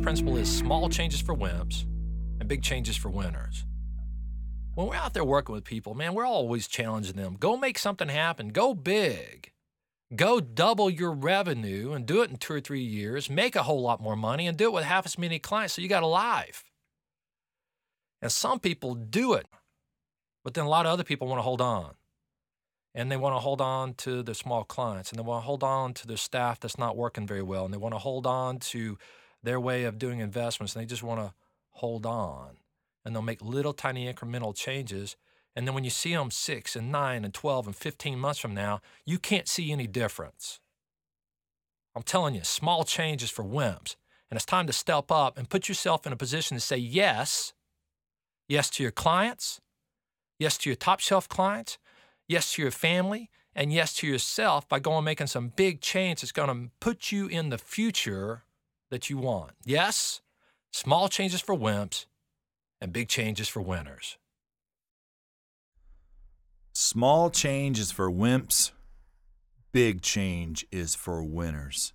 principle is small changes for wimps and big changes for winners. When we're out there working with people, man, we're always challenging them. Go make something happen. Go big. Go double your revenue and do it in 2 or 3 years. Make a whole lot more money and do it with half as many clients so you got a life. And some people do it, but then a lot of other people want to hold on. And they want to hold on to their small clients, and they want to hold on to their staff that's not working very well, and they want to hold on to their way of doing investments, and they just want to hold on. And they'll make little tiny incremental changes. And then when you see them 6 and 9 and 12 and 15 months from now, you can't see any difference. I'm telling you, small changes for wimps. And it's time to step up and put yourself in a position to say yes. Yes to your clients. Yes to your top shelf clients. Yes to your family. And yes to yourself by going and making some big change that's going to put you in the future that you want. Yes, small changes for wimps and big changes for winners. Small change is for wimps. Big change is for winners.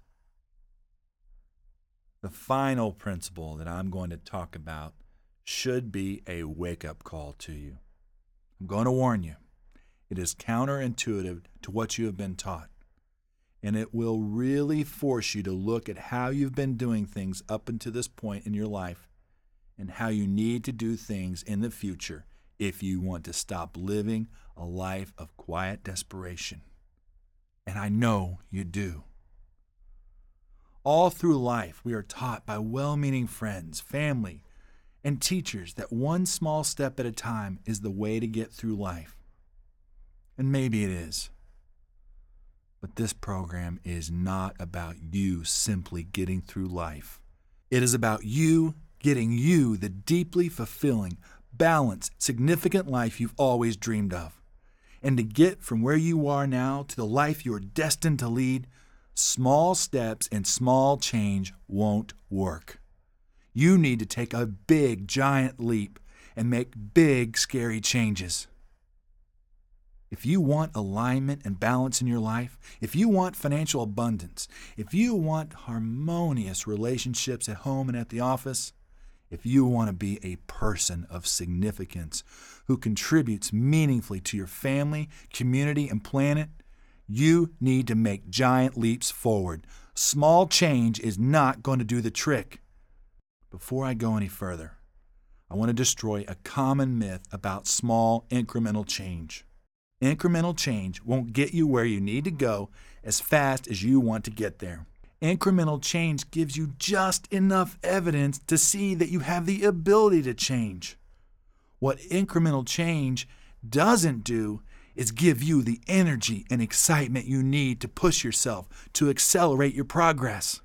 The final principle that I'm going to talk about should be a wake-up call to you. I'm going to warn you. It is counterintuitive to what you have been taught, and it will really force you to look at how you've been doing things up until this point in your life and how you need to do things in the future if you want to stop living a life of quiet desperation. And I know you do. All through life, we are taught by well-meaning friends, family, and teachers that one small step at a time is the way to get through life. And maybe it is. But this program is not about you simply getting through life. It is about you getting you the deeply fulfilling, balanced, significant life you've always dreamed of. And to get from where you are now to the life you are destined to lead, small steps and small change won't work. You need to take a big, giant leap and make big, scary changes. If you want alignment and balance in your life, if you want financial abundance, if you want harmonious relationships at home and at the office, if you want to be a person of significance who contributes meaningfully to your family, community, and planet, you need to make giant leaps forward. Small change is not going to do the trick. Before I go any further, I want to destroy a common myth about small incremental change. Incremental change won't get you where you need to go as fast as you want to get there. Incremental change gives you just enough evidence to see that you have the ability to change. What incremental change doesn't do is give you the energy and excitement you need to push yourself to accelerate your progress.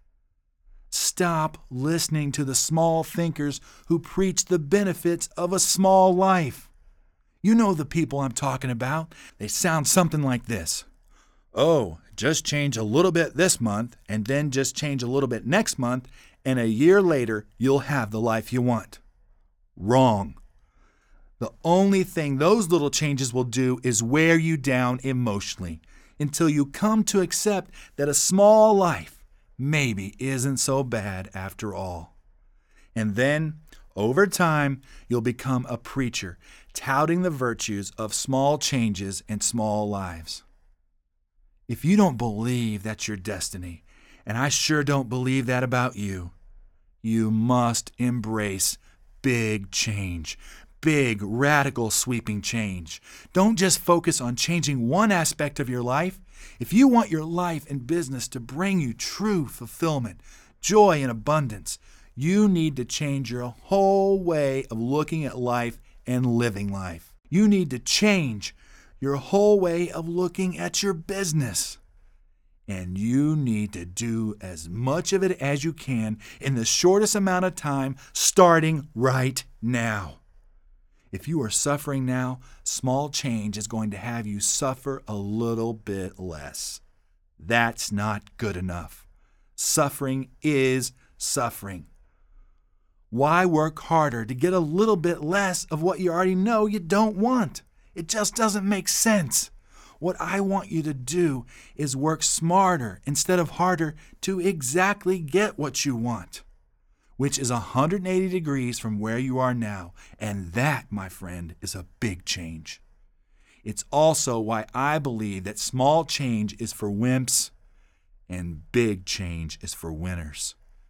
Stop listening to the small thinkers who preach the benefits of a small life. You know the people I'm talking about. They sound something like this. Oh, just change a little bit this month, and then just change a little bit next month, and a year later, you'll have the life you want. Wrong. The only thing those little changes will do is wear you down emotionally until you come to accept that a small life maybe isn't so bad after all. And then, over time, you'll become a preacher, touting the virtues of small changes and small lives. If you don't believe that's your destiny, and I sure don't believe that about you, you must embrace big change, big, radical, sweeping change. Don't just focus on changing one aspect of your life. If you want your life and business to bring you true fulfillment, joy, and abundance, you need to change your whole way of looking at life and living life. You need to change your whole way of looking at your business. And you need to do as much of it as you can in the shortest amount of time, starting right now. If you are suffering now, small change is going to have you suffer a little bit less. That's not good enough. Suffering is suffering. Why work harder to get a little bit less of what you already know you don't want? It just doesn't make sense. What I want you to do is work smarter instead of harder to exactly get what you want. which is 180 degrees from where you are now. And that, my friend, is a big change. It's also why I believe that small change is for wimps and big change is for winners.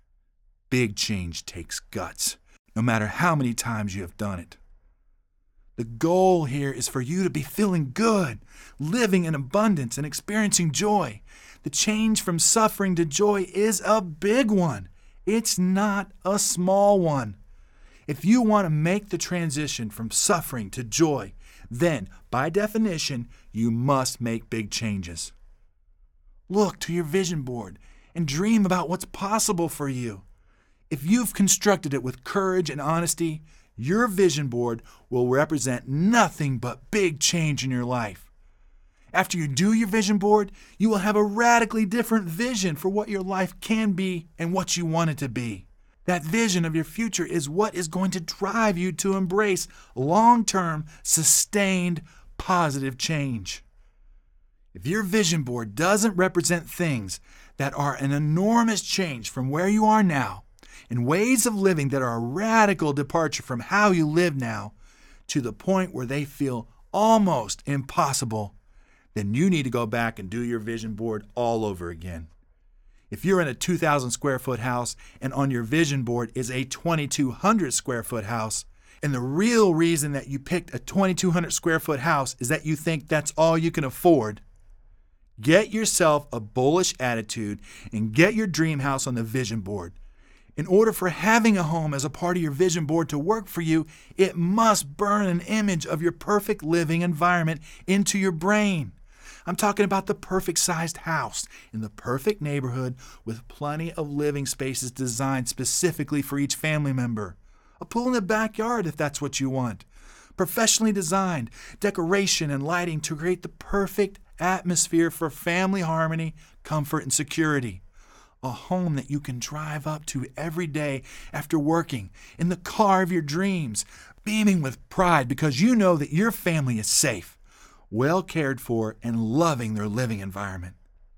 Big change takes guts, no matter how many times you have done it. The goal here is for you to be feeling good, living in abundance, and experiencing joy. The change from suffering to joy is a big one. It's not a small one. If you want to make the transition from suffering to joy, then, by definition, you must make big changes. Look to your vision board and dream about what's possible for you. If you've constructed it with courage and honesty, your vision board will represent nothing but big change in your life. After you do your vision board, you will have a radically different vision for what your life can be and what you want it to be. That vision of your future is what is going to drive you to embrace long-term, sustained, positive change. If your vision board doesn't represent things that are an enormous change from where you are now, and ways of living that are a radical departure from how you live now, to the point where they feel almost impossible, then you need to go back and do your vision board all over again. If you're in a 2,000 square foot house and on your vision board is a 2,200 square foot house, and the real reason that you picked a 2,200 square foot house is that you think that's all you can afford, get yourself a bullish attitude and get your dream house on the vision board. In order for having a home as a part of your vision board to work for you, it must burn an image of your perfect living environment into your brain. I'm talking about the perfect sized house in the perfect neighborhood with plenty of living spaces designed specifically for each family member. A pool in the backyard if that's what you want. Professionally designed decoration and lighting to create the perfect atmosphere for family harmony, comfort, and security. A home that you can drive up to every day after working, in the car of your dreams, beaming with pride because you know that your family is safe, well cared for, and loving their living environment.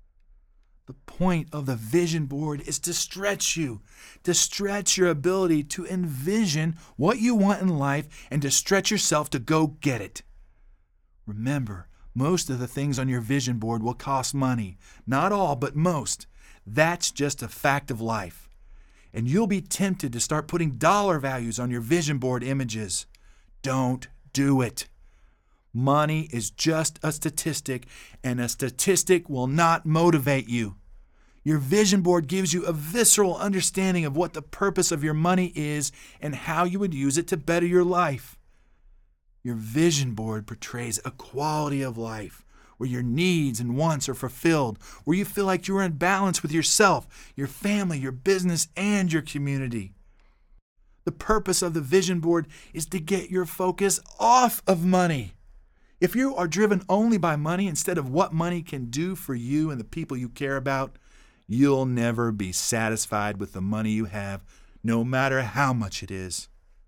The point of the vision board is to stretch you, to stretch your ability to envision what you want in life and to stretch yourself to go get it. Remember, most of the things on your vision board will cost money. Not all, but most. That's just a fact of life. And you'll be tempted to start putting dollar values on your vision board images. Don't do it. Money is just a statistic, and a statistic will not motivate you. Your vision board gives you a visceral understanding of what the purpose of your money is and how you would use it to better your life. Your vision board portrays a quality of life where your needs and wants are fulfilled, where you feel like you're in balance with yourself, your family, your business, and your community. The purpose of the vision board is to get your focus off of money. If you are driven only by money instead of what money can do for you and the people you care about, you'll never be satisfied with the money you have, no matter how much it is.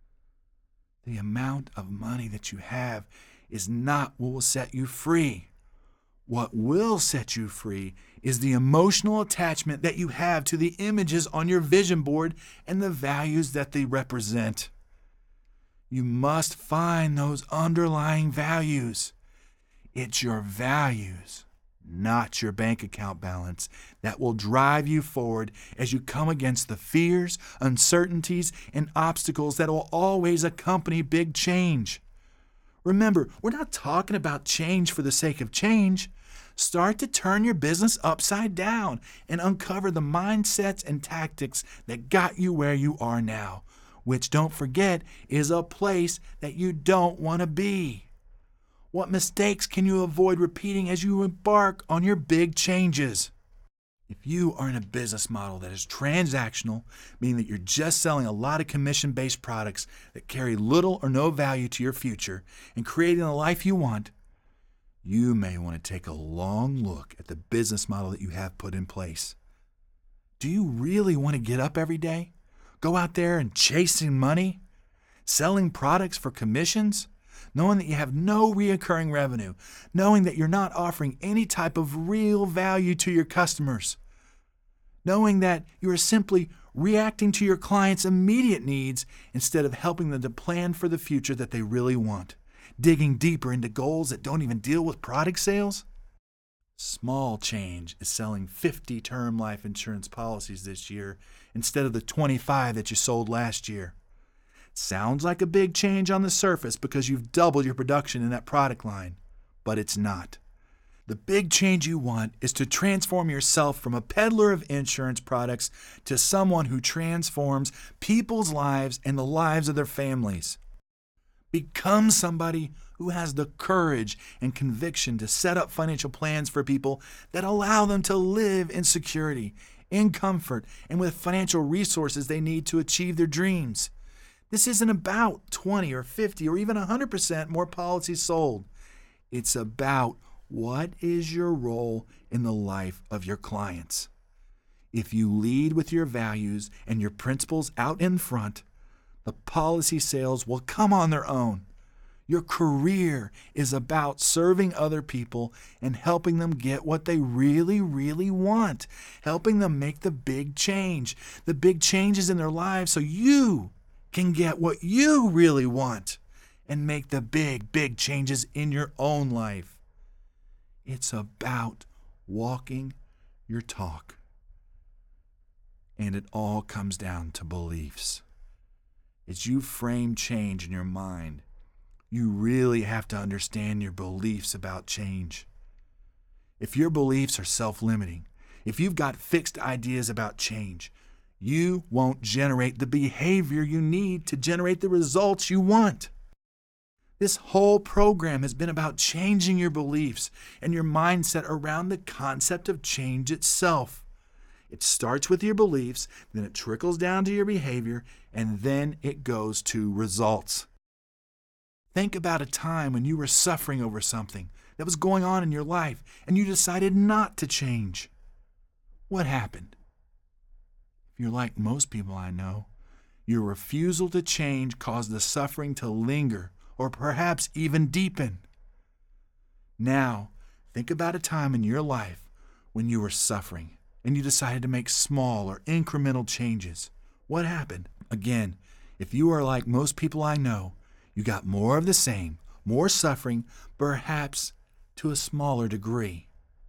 The amount of money that you have is not what will set you free. What will set you free is the emotional attachment that you have to the images on your vision board and the values that they represent. You must find those underlying values. It's your values, not your bank account balance, that will drive you forward as you come against the fears, uncertainties, and obstacles that will always accompany big change. Remember, we're not talking about change for the sake of change. Start to turn your business upside down and uncover the mindsets and tactics that got you where you are now, which, don't forget, is a place that you don't want to be. What mistakes can you avoid repeating as you embark on your big changes? If you are in a business model that is transactional, meaning that you're just selling a lot of commission-based products that carry little or no value to your future and creating the life you want, you may want to take a long look at the business model that you have put in place. Do you really want to get up every day? Go out there and chasing money? Selling products for commissions? Knowing that you have no recurring revenue? Knowing that you're not offering any type of real value to your customers? Knowing that you are simply reacting to your clients' immediate needs instead of helping them to plan for the future that they really want, digging deeper into goals that don't even deal with product sales. Small change is selling 50 term life insurance policies this year instead of the 25 that you sold last year. Sounds like a big change on the surface because you've doubled your production in that product line, but it's not. The big change you want is to transform yourself from a peddler of insurance products to someone who transforms people's lives and the lives of their families. Become somebody who has the courage and conviction to set up financial plans for people that allow them to live in security, in comfort, and with financial resources they need to achieve their dreams. This isn't about 20 or 50 or even 100% more policies sold. It's about what is your role in the life of your clients. If you lead with your values and your principles out in front, the policy sales will come on their own. Your career is about serving other people and helping them get what they really, really want, helping them make the big changes in their lives so you can get what you really want and make the big, big changes in your own life. It's about walking your talk. And it all comes down to beliefs. As you frame change in your mind, you really have to understand your beliefs about change. If your beliefs are self-limiting, if you've got fixed ideas about change, you won't generate the behavior you need to generate the results you want. This whole program has been about changing your beliefs and your mindset around the concept of change itself. It starts with your beliefs, then it trickles down to your behavior, and then it goes to results. Think about a time when you were suffering over something that was going on in your life and you decided not to change. What happened? If you're like most people I know, your refusal to change caused the suffering to linger or perhaps even deepen. Now, think about a time in your life when you were suffering and you decided to make small or incremental changes. What happened? Again, if you are like most people I know, you got more of the same, more suffering, perhaps to a smaller degree.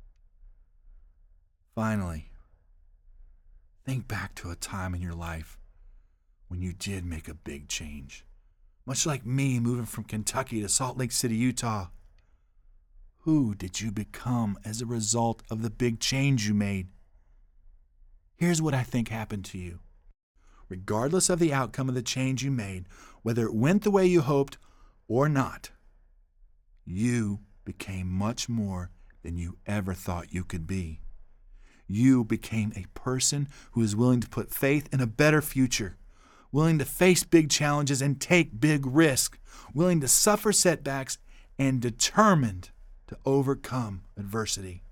Finally, think back to a time in your life when you did make a big change. Much like me moving from Kentucky to Salt Lake City, Utah. Who did you become as a result of the big change you made? Here's what I think happened to you. Regardless of the outcome of the change you made, whether it went the way you hoped or not, you became much more than you ever thought you could be. You became a person who is willing to put faith in a better future, willing to face big challenges and take big risks, willing to suffer setbacks, and determined to overcome adversity.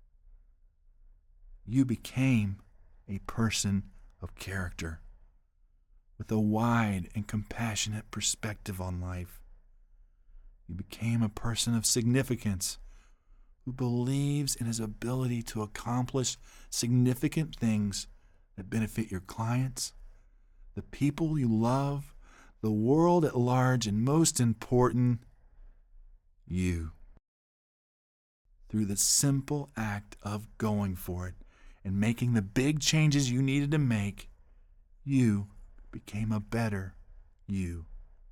You became a person of character, with a wide and compassionate perspective on life. You became a person of significance who believes in his ability to accomplish significant things that benefit your clients, the people you love, the world at large, and most important, you. Through the simple act of going for it and making the big changes you needed to make, you became a better you.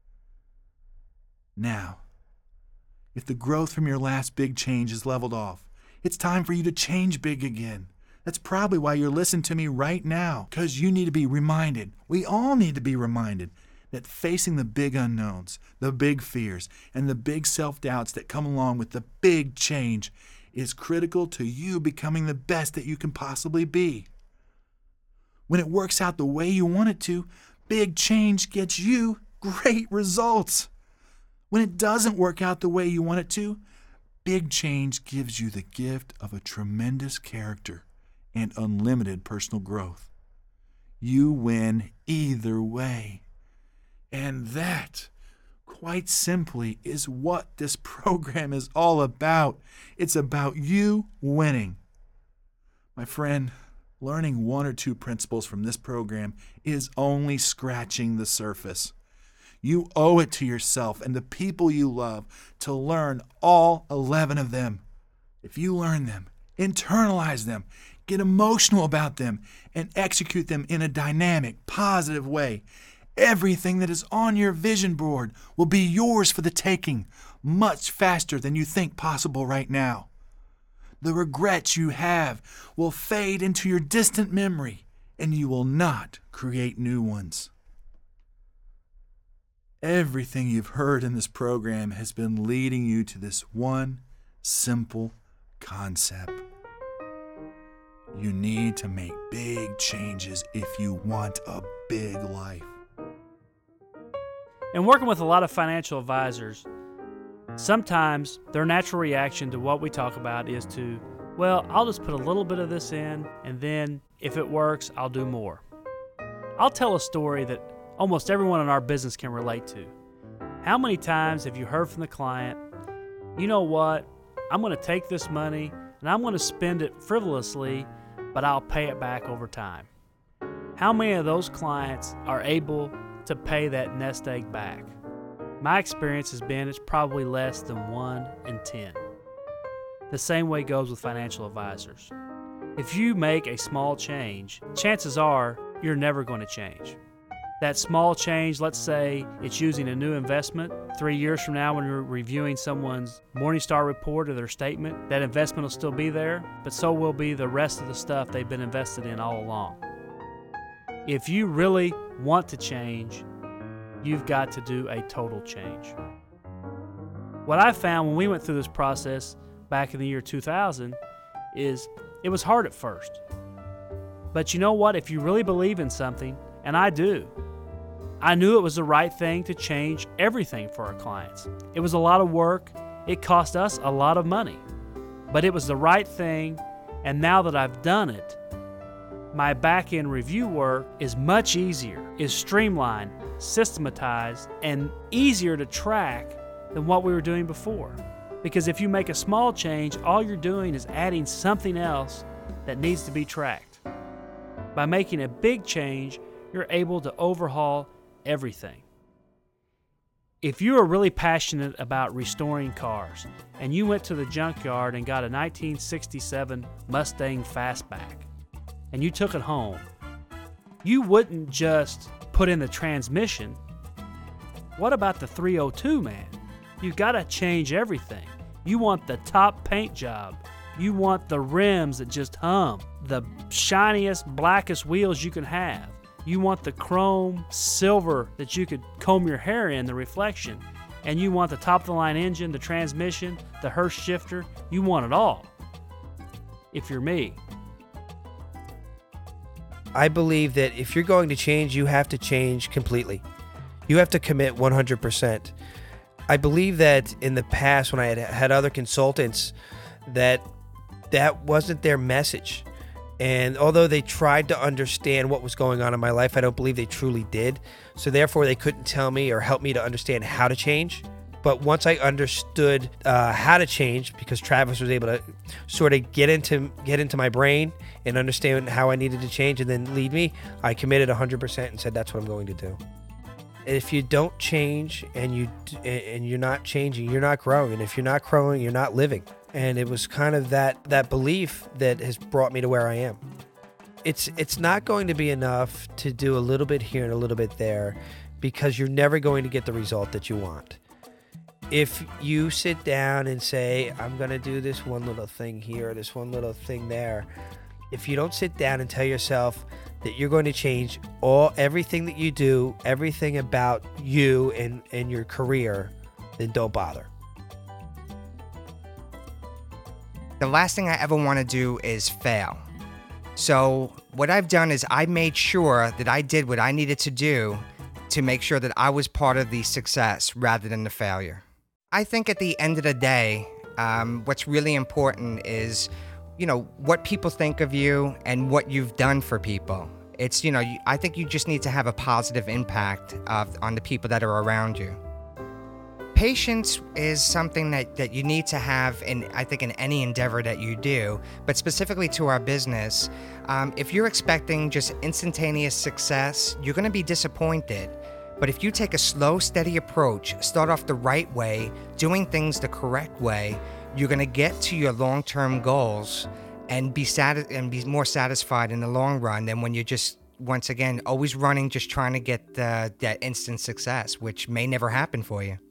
Now, if the growth from your last big change is leveled off, it's time for you to change big again. That's probably why you're listening to me right now, because you need to be reminded. We all need to be reminded that facing the big unknowns, the big fears, and the big self-doubts that come along with the big change is critical to you becoming the best that you can possibly be. When it works out the way you want it to, big change gets you great results. When it doesn't work out the way you want it to, big change gives you the gift of a tremendous character and unlimited personal growth. You win either way. And that, quite simply, is what this program is all about. It's about you winning. My friend, Learning one or two principles from this program is only scratching the surface. You owe it to yourself and the people you love to learn all 11 of them. If you learn them, internalize them, get emotional about them, and execute them in a dynamic, positive way, everything that is on your vision board will be yours for the taking much faster than you think possible right now. The regrets you have will fade into your distant memory, and you will not create new ones. Everything you've heard in this program has been leading you to this one simple concept. You need to make big changes if you want a big life. And working with a lot of financial advisors, sometimes their natural reaction to what we talk about is to, well, I'll just put a little bit of this in, and then if it works, I'll do more. I'll tell a story that almost everyone in our business can relate to. How many times have you heard from the client, you know what, I'm going to take this money and I'm going to spend it frivolously, but I'll pay it back over time? How many of those clients are able to pay that nest egg back? My experience has been it's probably less than 1 in 10. The same way goes with financial advisors. If you make a small change, chances are you're never going to change. That small change, let's say it's using a new investment. 3 years from now, when you're reviewing someone's Morningstar report or their statement, that investment will still be there, but so will be the rest of the stuff they've been invested in all along. If you really want to change, you've got to do a total change. What I found when we went through this process back in the year 2000 is it was hard at first. But you know what? If you really believe in something, and I do, I knew it was the right thing to change everything for our clients. It was a lot of work. It cost us a lot of money. But it was the right thing, and now that I've done it, my back-end review work is much easier, is streamlined, systematized, and easier to track than what we were doing before. Because if you make a small change, all you're doing is adding something else that needs to be tracked. By making a big change, you're able to overhaul everything. If you are really passionate about restoring cars and you went to the junkyard and got a 1967 Mustang Fastback and you took it home, you wouldn't just put in the transmission. What about the 302, man? You gotta change everything. You want the top paint job. You want the rims that just hum, the shiniest, blackest wheels you can have. You want the chrome silver that you could comb your hair in, the reflection. And you want the top-of-the-line engine, the transmission, the Hurst shifter. You want it all, if you're me. I believe that if you're going to change, you have to change completely. You have to commit 100%. I believe that in the past when I had other consultants that wasn't their message. And although they tried to understand what was going on in my life, I don't believe they truly did. So therefore, they couldn't tell me or help me to understand how to change. But once I understood how to change, because Travis was able to sort of get into my brain and understand how I needed to change and then lead me, I committed 100% and said, that's what I'm going to do. If you don't change and you're not changing, you're not growing. And if you're not growing, you're not living. And it was kind of that belief that has brought me to where I am. It's not going to be enough to do a little bit here and a little bit there, because you're never going to get the result that you want. If you sit down and say, I'm going to do this one little thing here, this one little thing there, if you don't sit down and tell yourself that you're going to change everything that you do, everything about you and your career, then don't bother. The last thing I ever want to do is fail. So what I've done is I made sure that I did what I needed to do to make sure that I was part of the success rather than the failure. I think at the end of the day, what's really important is, what people think of you and what you've done for people. It's, I think you just need to have a positive impact on the people that are around you. patience is something that you need to have in, I think, in any endeavor that you do, but specifically to our business. If you're expecting just instantaneous success, you're going to be disappointed. But if you take a slow, steady approach, start off the right way, doing things the correct way, you're going to get to your long-term goals and be more satisfied in the long run than when you're just, once again, always running, just trying to get that instant success, which may never happen for you.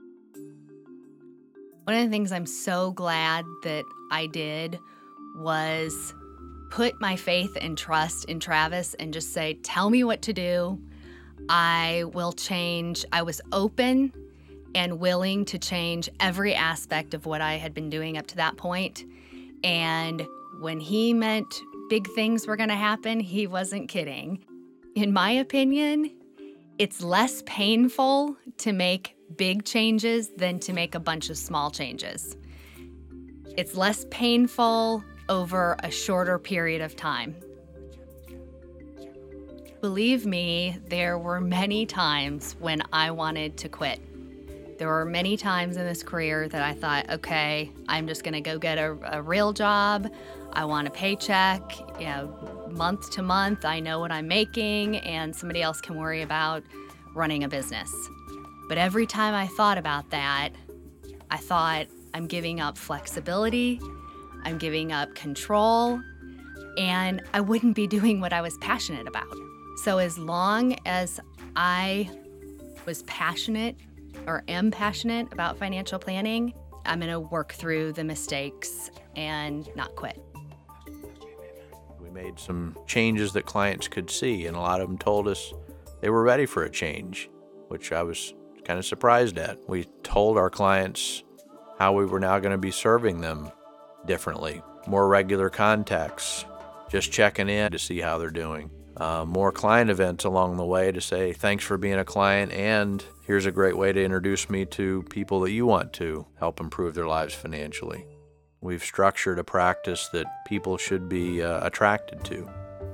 One of the things I'm so glad that I did was put my faith and trust in Travis and just say, tell me what to do. I will change. I was open and willing to change every aspect of what I had been doing up to that point. And when he meant big things were going to happen, he wasn't kidding. In my opinion, it's less painful to make big changes than to make a bunch of small changes. It's less painful over a shorter period of time. Believe me, there were many times when I wanted to quit. There were many times in this career that I thought, okay, I'm just gonna go get a real job. I want a paycheck, month to month. I know what I'm making, and somebody else can worry about running a business. But every time I thought about that, I thought, I'm giving up flexibility, I'm giving up control, and I wouldn't be doing what I was passionate about. So as long as I was passionate or am passionate about financial planning, I'm gonna work through the mistakes and not quit. We made some changes that clients could see, and a lot of them told us they were ready for a change, which I was kind of surprised at. We told our clients how we were now going to be serving them differently, more regular contacts, just checking in to see how they're doing, more client events along the way to say thanks for being a client, and here's a great way to introduce me to people that you want to help improve their lives financially. We've structured a practice that people should be attracted to.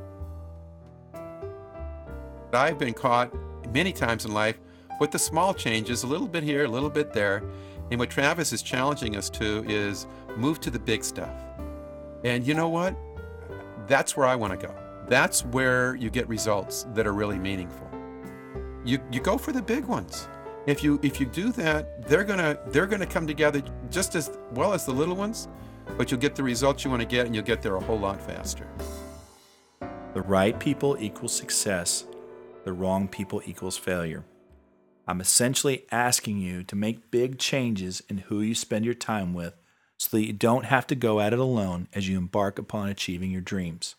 I've been caught many times in life with the small changes, a little bit here, a little bit there. And what Travis is challenging us to is move to the big stuff. And you know what? That's where I want to go. That's where you get results that are really meaningful. You go for the big ones. If you do that, they're gonna come together just as well as the little ones, but you'll get the results you want to get, and you'll get there a whole lot faster. The right people equals success. The wrong people equals failure. I'm essentially asking you to make big changes in who you spend your time with so that you don't have to go at it alone as you embark upon achieving your dreams.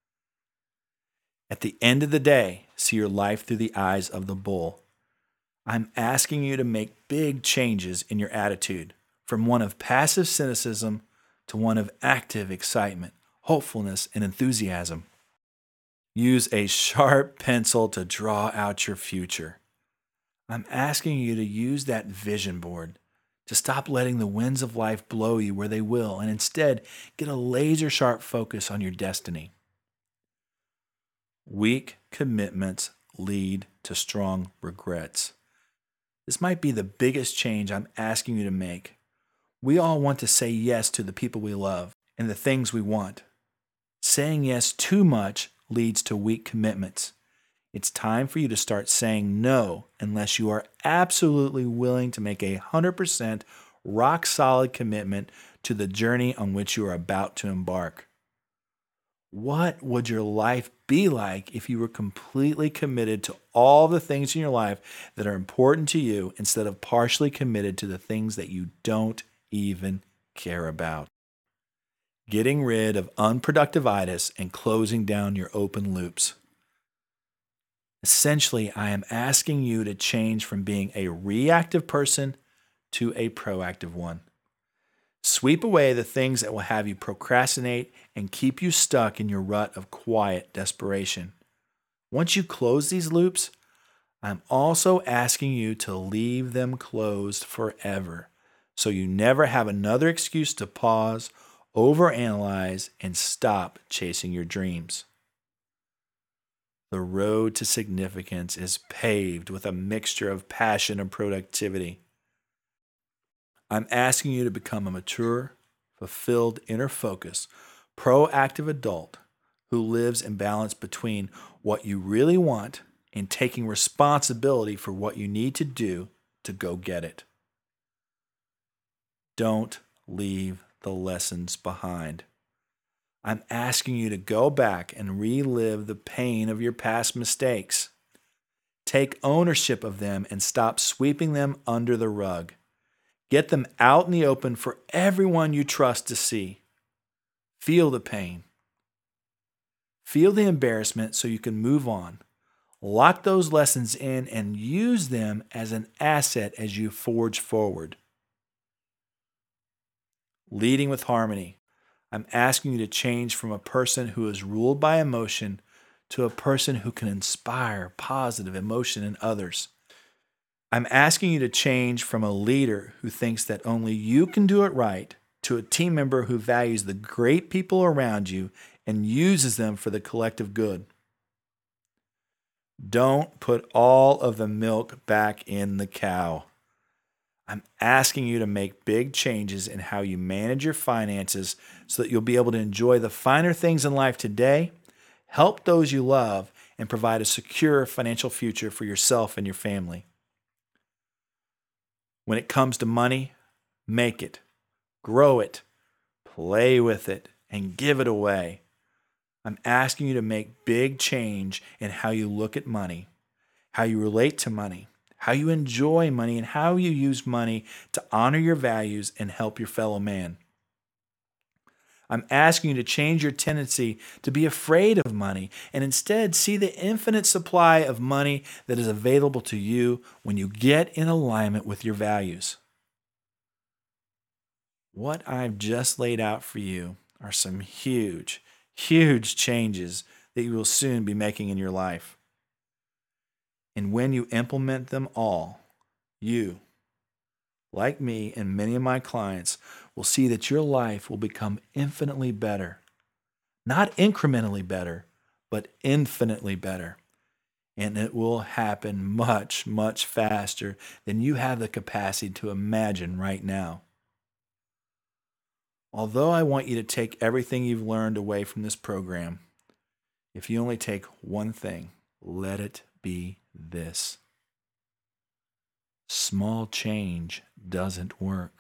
At the end of the day, see your life through the eyes of the bull. I'm asking you to make big changes in your attitude, from one of passive cynicism to one of active excitement, hopefulness, and enthusiasm. Use a sharp pencil to draw out your future. I'm asking you to use that vision board to stop letting the winds of life blow you where they will, and instead get a laser-sharp focus on your destiny. Weak commitments lead to strong regrets. This might be the biggest change I'm asking you to make. We all want to say yes to the people we love and the things we want. Saying yes too much leads to weak commitments. It's time for you to start saying no unless you are absolutely willing to make 100% rock-solid commitment to the journey on which you are about to embark. What would your life be like if you were completely committed to all the things in your life that are important to you instead of partially committed to the things that you don't even care about? Getting rid of unproductivitis and closing down your open loops. Essentially, I am asking you to change from being a reactive person to a proactive one. Sweep away the things that will have you procrastinate and keep you stuck in your rut of quiet desperation. Once you close these loops, I'm also asking you to leave them closed forever, so you never have another excuse to pause, overanalyze, and stop chasing your dreams. The road to significance is paved with a mixture of passion and productivity. I'm asking you to become a mature, fulfilled, inner focus, proactive adult who lives in balance between what you really want and taking responsibility for what you need to do to go get it. Don't leave the lessons behind. I'm asking you to go back and relive the pain of your past mistakes. Take ownership of them and stop sweeping them under the rug. Get them out in the open for everyone you trust to see. Feel the pain. Feel the embarrassment so you can move on. Lock those lessons in and use them as an asset as you forge forward. Leading with harmony. I'm asking you to change from a person who is ruled by emotion to a person who can inspire positive emotion in others. I'm asking you to change from a leader who thinks that only you can do it right to a team member who values the great people around you and uses them for the collective good. Don't put all of the milk back in the cow. I'm asking you to make big changes in how you manage your finances so that you'll be able to enjoy the finer things in life today, help those you love, and provide a secure financial future for yourself and your family. When it comes to money, make it, grow it, play with it, and give it away. I'm asking you to make big change in how you look at money, how you relate to money, how you enjoy money, and how you use money to honor your values and help your fellow man. I'm asking you to change your tendency to be afraid of money and instead see the infinite supply of money that is available to you when you get in alignment with your values. What I've just laid out for you are some huge, huge changes that you will soon be making in your life. And when you implement them all, you, like me and many of my clients, will see that your life will become infinitely better. Not incrementally better, but infinitely better. And it will happen much, much faster than you have the capacity to imagine right now. Although I want you to take everything you've learned away from this program, if you only take one thing, let it be this. Small change doesn't work.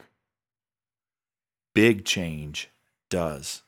Big change does.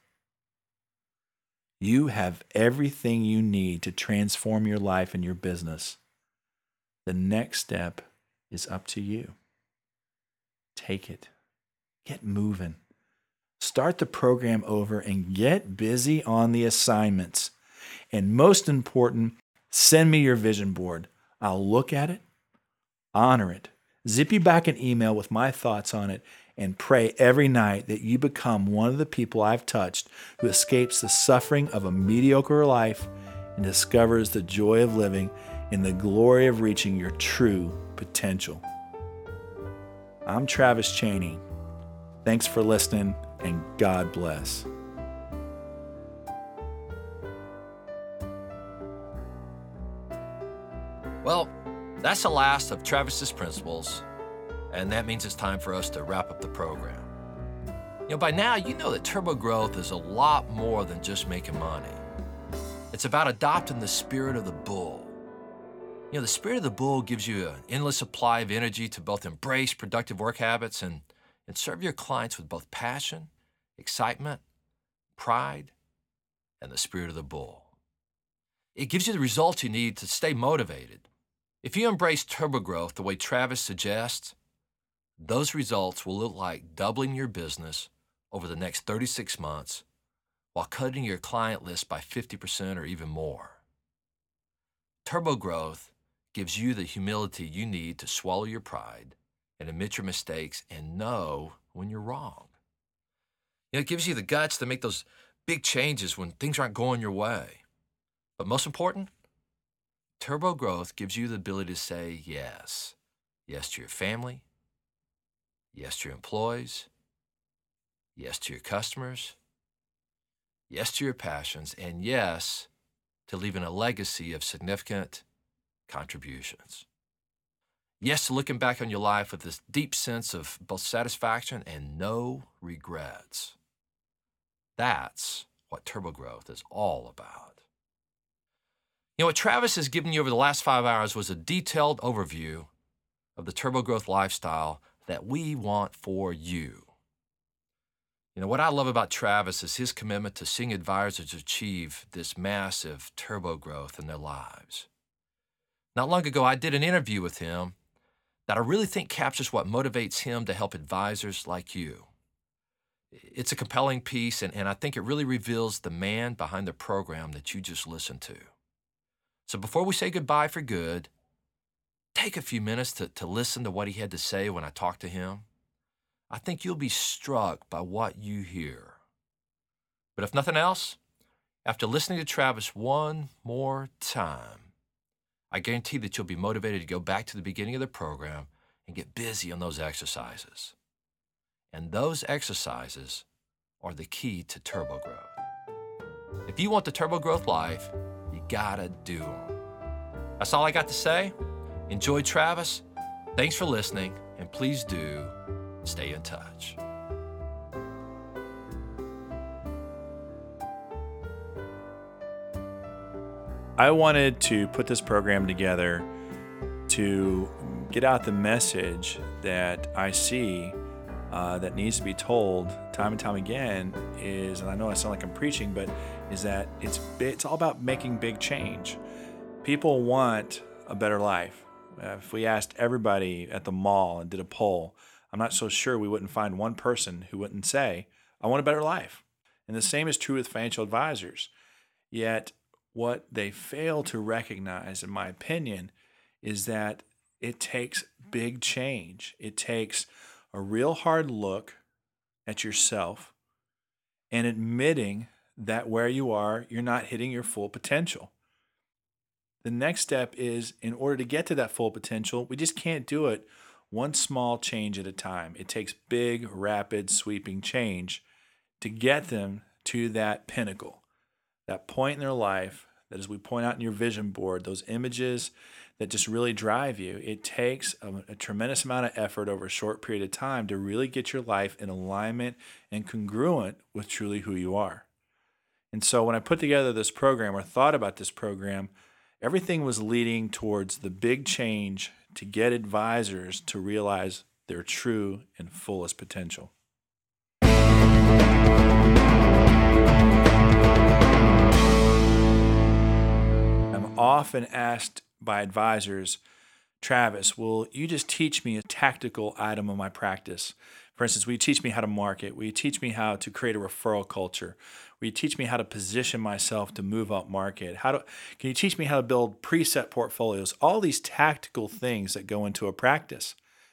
You have everything you need to transform your life and your business. The next step is up to you. Take it. Get moving. Start the program over and get busy on the assignments. And most important, send me your vision board. I'll look at it, honor it, zip you back an email with my thoughts on it, and pray every night that you become one of the people I've touched who escapes the suffering of a mediocre life and discovers the joy of living in the glory of reaching your true potential. I'm Travis Chaney. Thanks for listening, and God bless. Well, that's the last of Travis's principles, and that means it's time for us to wrap up the program. By now, you know that turbo growth is a lot more than just making money. It's about adopting the spirit of the bull. The spirit of the bull gives you an endless supply of energy to both embrace productive work habits and serve your clients with both passion, excitement, pride, and the spirit of the bull. It gives you the results you need to stay motivated. If you embrace turbo growth the way Travis suggests, those results will look like doubling your business over the next 36 months while cutting your client list by 50% or even more. Turbo growth gives you the humility you need to swallow your pride and admit your mistakes and know when you're wrong. It gives you the guts to make those big changes when things aren't going your way. But most important, turbo growth gives you the ability to say yes. Yes to your family. Yes to your employees. Yes to your customers. Yes to your passions. And yes to leaving a legacy of significant contributions. Yes to looking back on your life with this deep sense of both satisfaction and no regrets. That's what Turbo Growth is all about. You know, what Travis has given you over the last 5 hours was a detailed overview of the Turbo Growth lifestyle that we want for you. You know, what I love about Travis is his commitment to seeing advisors achieve this massive turbo growth in their lives. Not long ago, I did an interview with him that I really think captures what motivates him to help advisors like you. It's a compelling piece, and I think it really reveals the man behind the program that you just listened to. So before we say goodbye for good, take a few minutes to listen to what he had to say when I talked to him. I think you'll be struck by what you hear. But if nothing else, after listening to Travis one more time, I guarantee that you'll be motivated to go back to the beginning of the program and get busy on those exercises. And those exercises are the key to turbo growth. If you want the turbo growth life, you gotta do them. That's all I got to say. Enjoy Travis. Thanks for listening, and please do stay in touch. I wanted to put this program together to get out the message that I see that needs to be told time and time again is, and I know I sound like I'm preaching, but is that it's all about making big change. People want a better life. If we asked everybody at the mall and did a poll, I'm not so sure we wouldn't find one person who wouldn't say, I want a better life. And the same is true with financial advisors. Yet what they fail to recognize, in my opinion, is that it takes big change. It takes a real hard look at yourself and admitting that where you are, you're not hitting your full potential. The next step is, in order to get to that full potential, we just can't do it one small change at a time. It takes big, rapid, sweeping change to get them to that pinnacle, that point in their life that, as we point out in your vision board, those images that just really drive you. It takes a tremendous amount of effort over a short period of time to really get your life in alignment and congruent with truly who you are. And so when I put together this program or thought about this program, everything was leading towards the big change to get advisors to realize their true and fullest potential. I'm often asked by advisors, Travis, will you just teach me a tactical item of my practice? For instance, will you teach me how to market? Will you teach me how to create a referral culture? Will you teach me how to position myself to move up market? Can you teach me how to build preset portfolios? All these tactical things that go into a practice.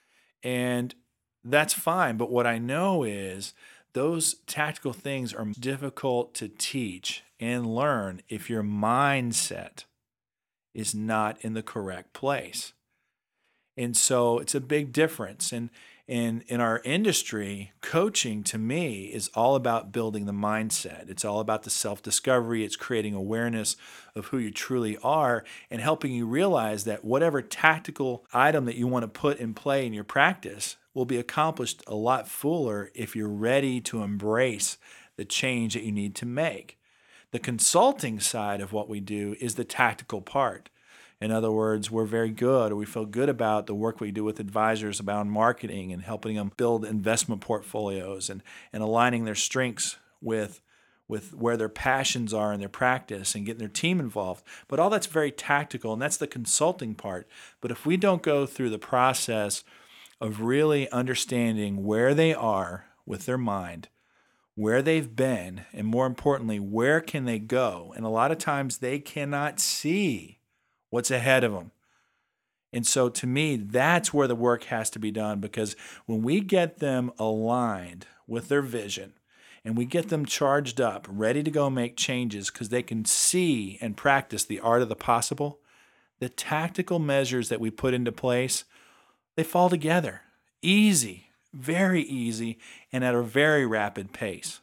And that's fine. But what I know is those tactical things are difficult to teach and learn if your mindset is not in the correct place. And so it's a big difference. And in our industry, coaching to me is all about building the mindset. It's all about the self-discovery. It's creating awareness of who you truly are and helping you realize that whatever tactical item that you want to put in play in your practice will be accomplished a lot fuller if you're ready to embrace the change that you need to make. The consulting side of what we do is the tactical part. In other words, we're very good, or we feel good about the work we do with advisors about marketing and helping them build investment portfolios and aligning their strengths with where their passions are in their practice and getting their team involved. But all that's very tactical, and that's the consulting part. But if we don't go through the process of really understanding where they are with their mind, where they've been, and more importantly, where can they go? And a lot of times they cannot see what's ahead of them. And so to me, that's where the work has to be done, because when we get them aligned with their vision and we get them charged up, ready to go make changes because they can see and practice the art of the possible, the tactical measures that we put into place, they fall together. Easy, very easy, and at a very rapid pace.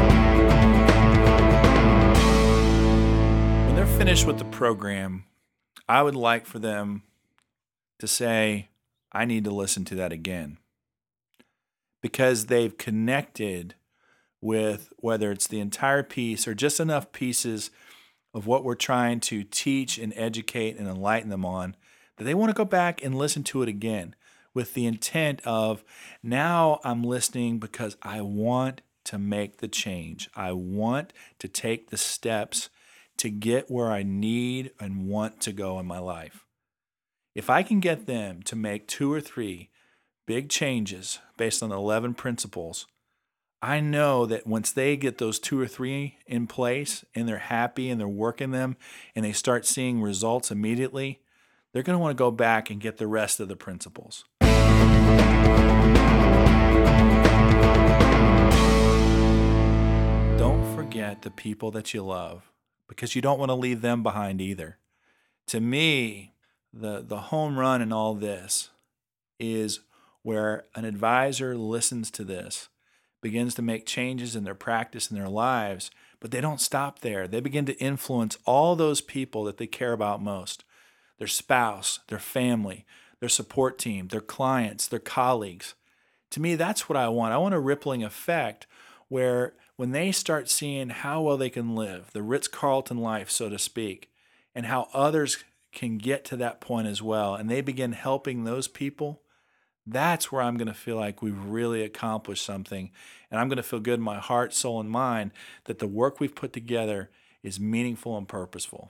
When they're finished with the program, I would like for them to say, I need to listen to that again. Because they've connected with whether it's the entire piece or just enough pieces of what we're trying to teach and educate and enlighten them on, that they want to go back and listen to it again with the intent of, now I'm listening because I want to make the change. I want to take the steps to get where I need and want to go in my life. If I can get them to make 2 or 3 big changes based on the 11 principles, I know that once they get those 2 or 3 in place and they're happy and they're working them and they start seeing results immediately, they're going to want to go back and get the rest of the principles. Don't forget the people that you love, because you don't want to leave them behind either. To me, the home run in all this is where an advisor listens to this, begins to make changes in their practice and their lives, but they don't stop there. They begin to influence all those people that they care about most: their spouse, their family, their support team, their clients, their colleagues. To me, that's what I want. I want a rippling effect where when they start seeing how well they can live, the Ritz-Carlton life, so to speak, and how others can get to that point as well, and they begin helping those people, that's where I'm going to feel like we've really accomplished something. And I'm going to feel good in my heart, soul, and mind that the work we've put together is meaningful and purposeful.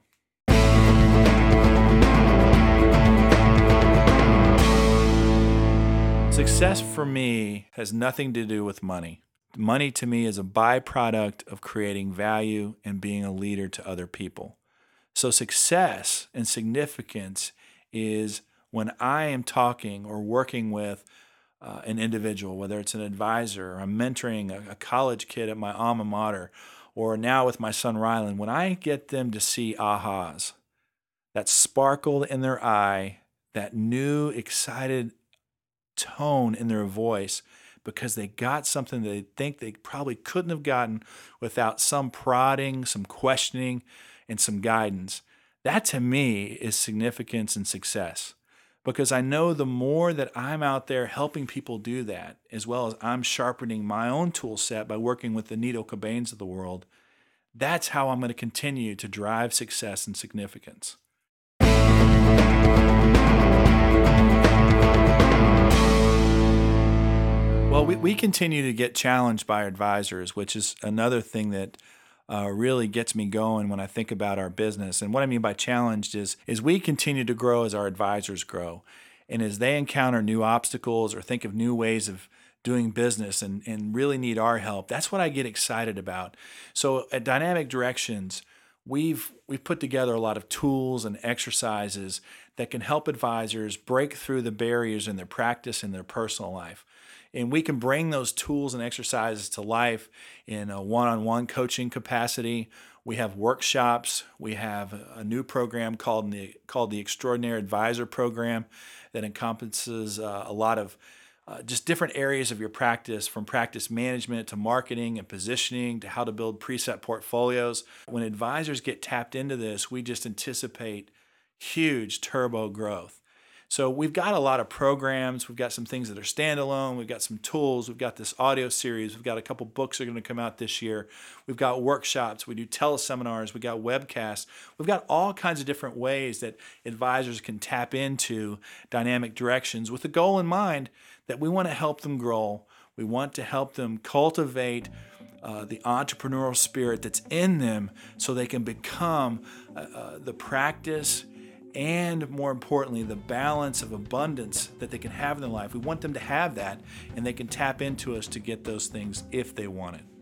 Success for me has nothing to do with money. Money to me is a byproduct of creating value and being a leader to other people. So success and significance is when I am talking or working with an individual, whether it's an advisor, or I'm mentoring a college kid at my alma mater, or now with my son Rylan, when I get them to see ahas, that sparkle in their eye, that new excited tone in their voice, because they got something they think they probably couldn't have gotten without some prodding, some questioning, and some guidance. That to me is significance and success. Because I know the more that I'm out there helping people do that, as well as I'm sharpening my own tool set by working with the Nito Cobains of the world, that's how I'm going to continue to drive success and significance. Well, we continue to get challenged by our advisors, which is another thing that really gets me going when I think about our business. And what I mean by challenged is we continue to grow as our advisors grow. And as they encounter new obstacles or think of new ways of doing business and really need our help, that's what I get excited about. So at Dynamic Directions, we've put together a lot of tools and exercises that can help advisors break through the barriers in their practice and their personal life. And we can bring those tools and exercises to life in a one-on-one coaching capacity. We have workshops. We have a new program called the Extraordinary Advisor Program that encompasses a lot of just different areas of your practice, from practice management to marketing and positioning to how to build preset portfolios. When advisors get tapped into this, we just anticipate huge turbo growth. So we've got a lot of programs. We've got some things that are standalone. We've got some tools. We've got this audio series. We've got a couple books that are going to come out this year. We've got workshops. We do teleseminars. We've got webcasts. We've got all kinds of different ways that advisors can tap into Dynamic Directions with the goal in mind that we want to help them grow. We want to help them cultivate the entrepreneurial spirit that's in them so they can become the practice and, more importantly, the balance of abundance that they can have in their life. We want them to have that, and they can tap into us to get those things if they want it.